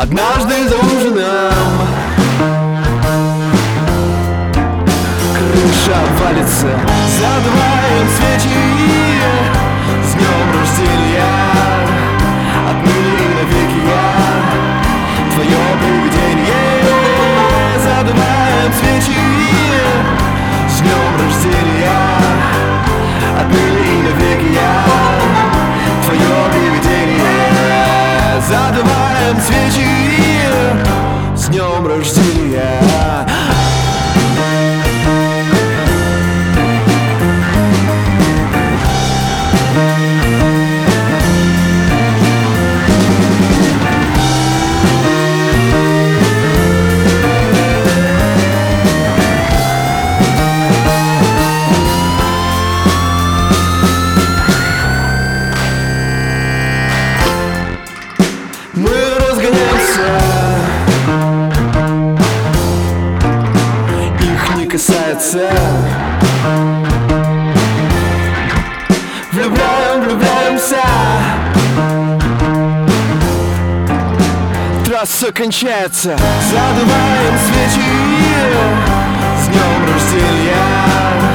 Однажды за ужином крыша валится, задуваем свечи. С днем рождения, отныне и навеки я твое привидение. Задуваем свечи. С днем рождения, отныне и навеки я твое привидение. Задуваем свечи. С днем рождения. Мы разгоняемся, их не касается. Влюбляемся. Трасса кончается. Задуваем свечи. С днем рождения.